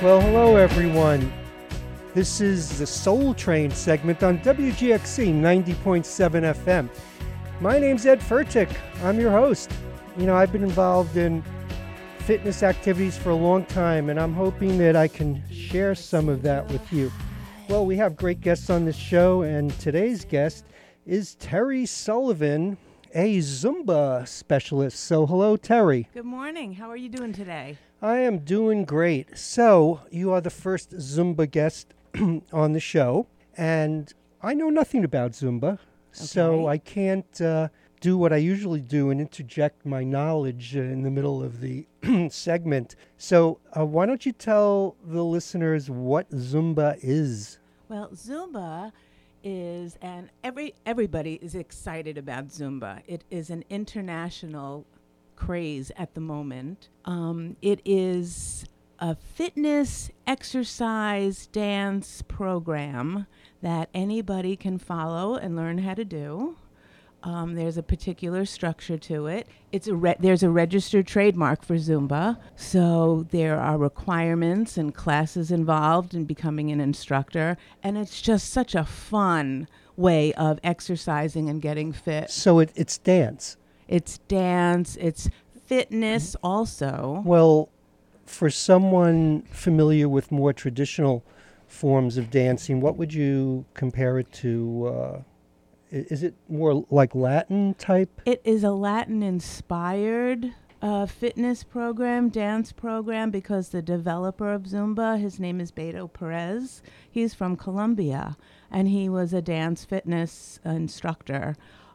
Well, hello everyone. This is the Soul Train segment on WGXC 90.7 FM. My name's Ed Furtick. I'm your host. You know, I've been involved in fitness activities for a long time, and I'm hoping that I can share some of that with you. Well, we have great guests on this show, and today's guest is Terry Sullivan, a Zumba specialist. So hello, Terry. Good morning. How are you doing today? I am doing great. So you are the first Zumba guest on the show, and I know nothing about Zumba, so I can't do what I usually do and interject my knowledge in the middle of the segment. So why don't you tell the listeners what Zumba is? Well, Zumba is, and everybody is excited about Zumba. It is an international craze at the moment. It is a fitness, exercise, dance program that anybody can follow and learn how to do. There's a particular structure to it. There's a registered trademark for Zumba, so there are requirements and classes involved in becoming an instructor, and it's just such a fun way of exercising and getting fit. So it's dance. It's dance, it's fitness also. Well, for someone familiar with more traditional forms of dancing, what would you compare it to? Is it more like Latin type? It is a Latin-inspired fitness program, dance program, because the developer of Zumba, his name is Beto Perez. He's from Colombia, and he was a dance fitness instructor.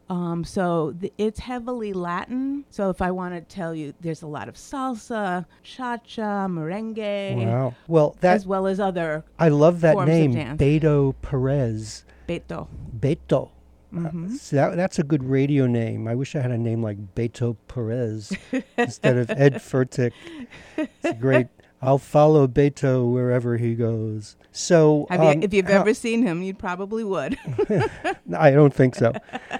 It's heavily Latin. So if I want to tell you, there's a lot of salsa, cha-cha, merengue. Wow. Well, as well as other I love that forms name, of dance. Beto Perez. Beto. Beto. So that's a good radio name. I wish I had a name like Beto Perez instead of Ed Furtick. It's great. I'll follow Beto wherever he goes. So, if you've ever seen him, you probably would. I don't think so.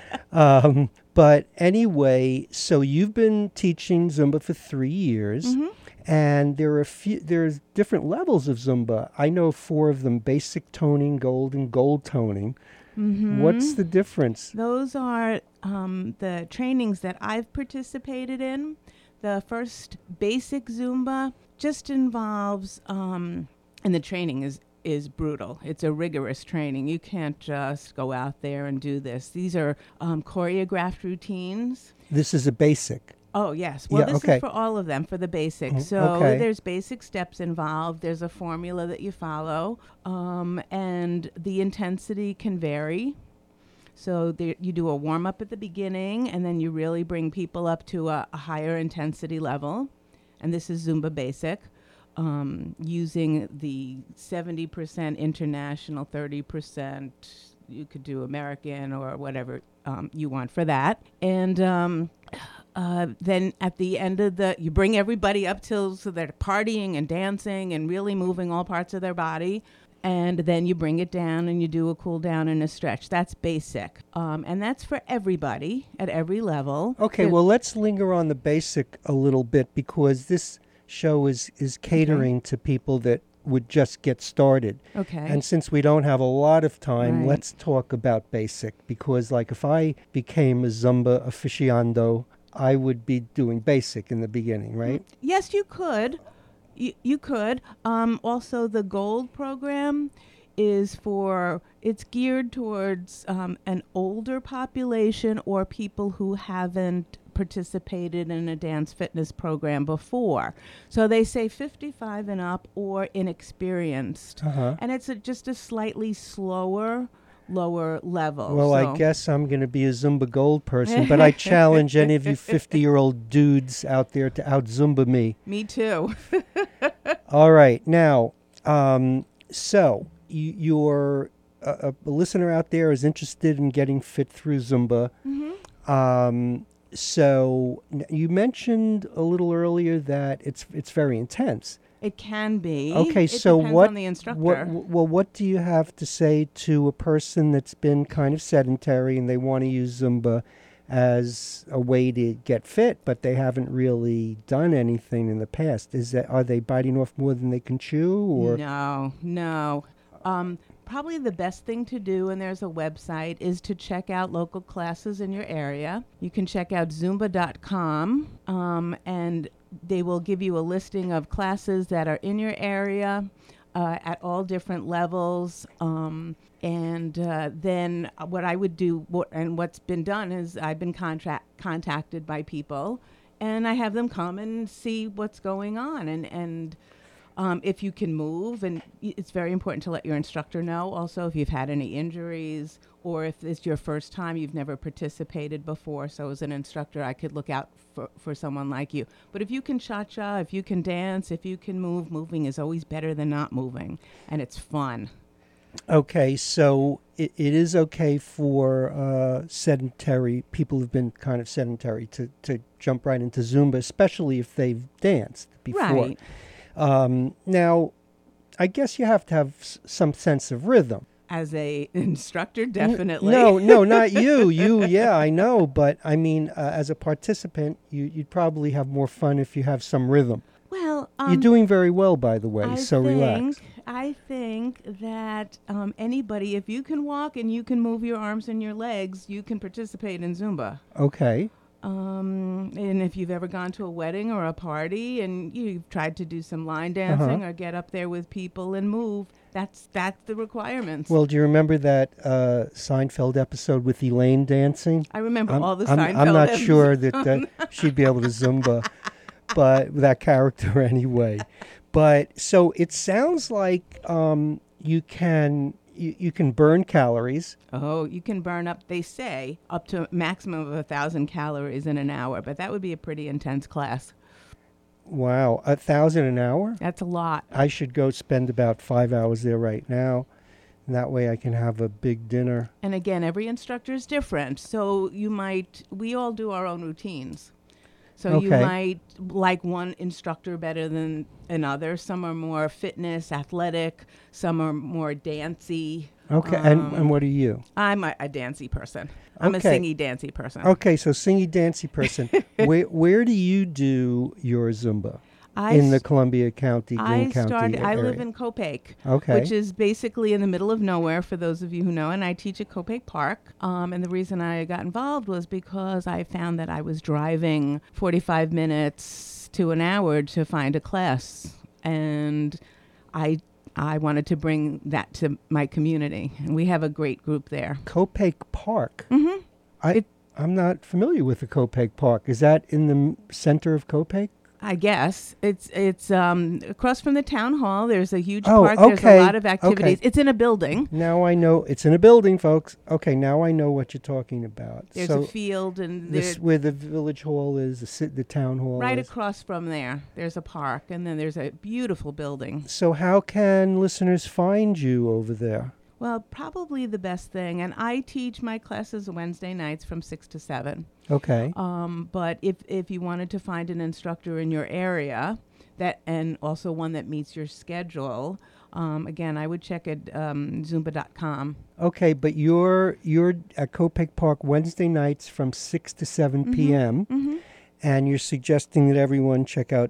But anyway, so you've been teaching Zumba for 3 years, and there's different levels of Zumba. I know 4 of them: basic toning, gold, and gold toning. What's the difference? Those are the trainings that I've participated in. The first basic Zumba just involves, and the training is brutal. It's a rigorous training. You can't just go out there and do this. These are choreographed routines. This is a basic. Oh, yes. Well, this is for all of them, for the basics. So there's basic steps involved. There's a formula that you follow, and the intensity can vary. So you do a warm-up at the beginning, and then you really bring people up to a higher intensity level. And this is Zumba Basic, using the 70% international, 30%, you could do American or whatever you want for that. And then at the end of you bring everybody up so they're partying and dancing and really moving all parts of their body. And then you bring it down and you do a cool down and a stretch. That's basic. And that's for everybody at every level. Okay, well, let's linger on the basic a little bit, because this show is catering to people that would just get started. Okay. And since we don't have a lot of time, let's talk about basic, because like if I became a Zumba aficionado, I would be doing basic in the beginning, right? Yes, you could. You could. Also, the Gold program it's geared towards an older population or people who haven't participated in a dance fitness program before. So they say 55 and up or inexperienced. And it's just a slightly slower, lower level. Well, I guess I'm going to be a Zumba Gold person, but I challenge any of you 50-year-old dudes out there to out-Zumba me. Me too. All right. Now, so you're a listener out there is interested in getting fit through Zumba. So you mentioned a little earlier that it's very intense. It can be. Okay, it so depends what? On the instructor. What do you have to say to a person that's been kind of sedentary and they want to use Zumba, as a way to get fit, but they haven't really done anything in the past. Are they biting off more than they can chew? Or No. Probably the best thing to do, and there's a website, is to check out local classes in your area. You can check out Zumba.com, and they will give you a listing of classes that are in your area at all different levels. Then what I would do, and what's been done, is I've been contacted by people, and I have them come and see what's going on. And if you can move, and it's very important to let your instructor know also if you've had any injuries or if it's your first time, you've never participated before. So as an instructor, I could look out for someone like you. But if you can cha-cha, if you can dance, if you can move, moving is always better than not moving, and it's fun. Okay, so it is okay for sedentary people who've been kind of sedentary to jump right into Zumba, especially if they've danced before. Right. Now, I guess you have to have some sense of rhythm. As a instructor, definitely. No, not you. Yeah, I know. But I mean, as a participant, you'd probably have more fun if you have some rhythm. Well, you're doing very well, by the way, relax. I think that anybody, if you can walk and you can move your arms and your legs, you can participate in Zumba. Okay. And if you've ever gone to a wedding or a party and you've tried to do some line dancing or get up there with people and move, that's the requirements. Well, do you remember that Seinfeld episode with Elaine dancing? I remember all the Seinfeld I'm not episodes. sure that she'd be able to Zumba, but that character anyway. But so it sounds like you can burn calories. Oh, you can burn up, they say, up to a maximum of 1,000 calories in an hour, but that would be a pretty intense class. Wow, 1,000 an hour? That's a lot. I should go spend about 5 hours there right now. And that way I can have a big dinner. And again, every instructor is different. So we all do our own routines. So you might like one instructor better than another. Some are more fitness, athletic. Some are more dancey. Okay, and what are you? I'm a dancey person. I'm a singy, dancey person. Okay, so singy, dancey person. Where do you do your Zumba? In the Columbia County, Greene County area. I live in Copiague, okay, which is basically in the middle of nowhere, for those of you who know, and I teach at Copiague Park. And the reason I got involved was because I found that I was driving 45 minutes to an hour to find a class, and I wanted to bring that to my community, and we have a great group there. Copiague Park? Mm-hmm. I'm not familiar with the Copiague Park. Is that in the center of Copiague? I guess it's across from the town hall. There's a huge park. Okay. There's a lot of activities. Okay. It's in a building. Now I know it's in a building, folks. Okay, now I know what you're talking about. There's a field, and this where the village hall is, the town hall. Right across from there, there's a park, and then there's a beautiful building. So how can listeners find you over there? Well, probably the best thing, and I teach my classes Wednesday nights from 6 to 7. Okay. But if you wanted to find an instructor in your area, and also one that meets your schedule, again, I would check at Zumba.com. Okay, but you're at Copiague Park Wednesday nights from 6 to 7 p.m., Mm-hmm. and you're suggesting that everyone check out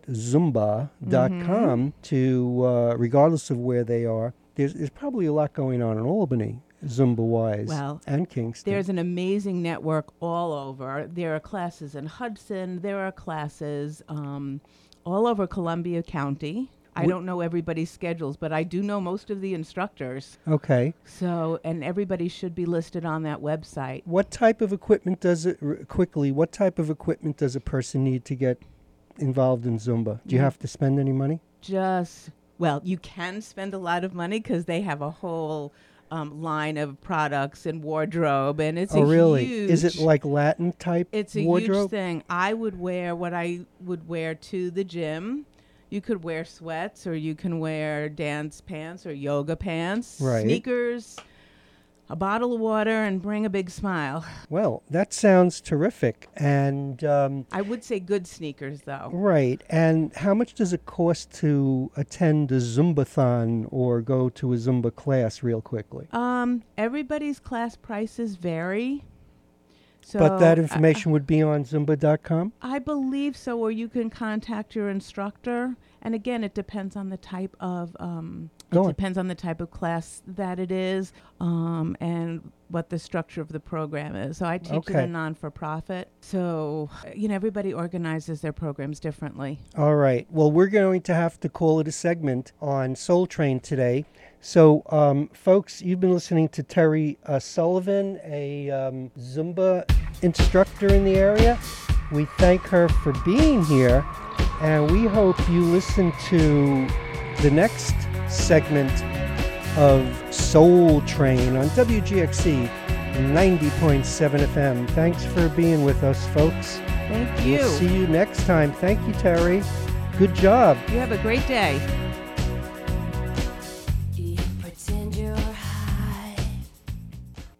Zumba.com to, regardless of where they are. There's probably a lot going on in Albany, Zumba-wise, and Kingston. There's an amazing network all over. There are classes in Hudson. There are classes all over Columbia County. I don't know everybody's schedules, but I do know most of the instructors. Okay. So, and everybody should be listed on that website. What type of equipment what type of equipment does a person need to get involved in Zumba? Do you have to spend any money? Well, you can spend a lot of money because they have a whole line of products and wardrobe, and it's really? Huge... Is it like Latin type It's a wardrobe? Huge thing. I would wear what I would wear to the gym. You could wear sweats, or you can wear dance pants or yoga pants, sneakers, a bottle of water, and bring a big smile. Well, that sounds terrific. And I would say good sneakers, though. Right. And how much does it cost to attend a Zumbathon or go to a Zumba class real quickly? Everybody's class prices vary. So but that information would be on Zumba.com? I believe so, or you can contact your instructor. And again, it depends on the type of class that it is, and what the structure of the program is. So I teach in a non-for-profit. So, everybody organizes their programs differently. All right. Well, we're going to have to call it a segment on Soul Train today. So, folks, you've been listening to Terry Sullivan, a Zumba instructor in the area. We thank her for being here, and we hope you listen to the next segment of Soul Train on WGXC 90.7 FM. Thanks for being with us, folks. Thank you. We'll see you next time. Thank you, Terry. Good job. You have a great day.